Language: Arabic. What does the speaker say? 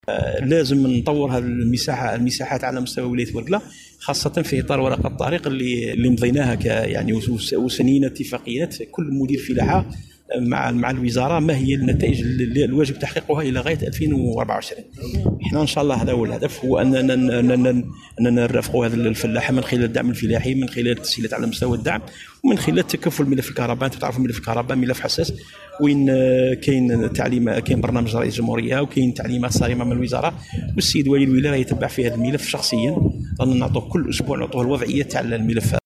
لازم نطور هذه المساحات على مستوى ولايه ورقله، خاصه في اطار ورقه الطريق اللي مضيناها يعني وسنينا اتفاقيات كل مدير فلاحه مع الوزاره ما هي النتائج اللي الواجب تحقيقها الى غايه 2024. احنا ان شاء الله هذا هو الهدف، هو اننا نرافقوا هذه الفلاحه من خلال الدعم الفلاحي، من خلال التسهيلات على مستوى الدعم، ومن خلال تكفل ملف الكهرباء. انتم تعرفوا ملف الكهرباء ملف حساس، وين كاين برنامج رئيس الجمهوريه وكاين تعليمات صارمه من الوزاره، والسيد ولي الولايه يتبع في هذا الملف شخصيا. نعطوه كل اسبوع، نعطوه الوضعيه تاع الملف.